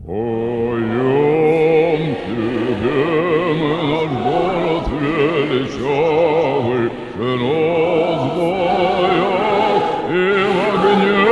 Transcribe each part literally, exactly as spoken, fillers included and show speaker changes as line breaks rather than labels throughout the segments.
Поем тебе мы наш город величавый, вино с боев и в огне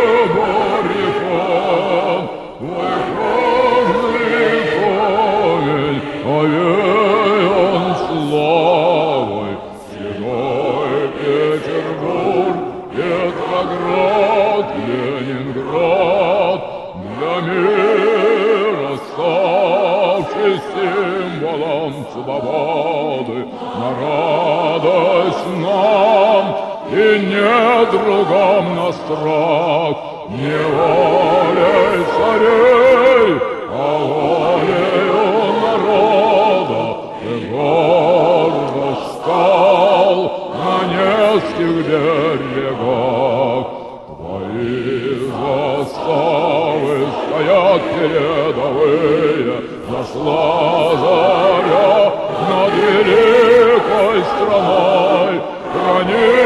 баррикад. Твой каждый камень овеян славой. Седой Петербург, Петроград, Ленинград, для мира ставший символом свободы, на радость нам и недругам на страх, не волей царей, а волею народа ты гордо встал на Невских берегах. Твои заставы стоят передовые, зашла заря над великой страной. Храни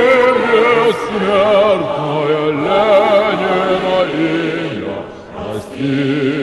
бессмертное Ленина имя, прости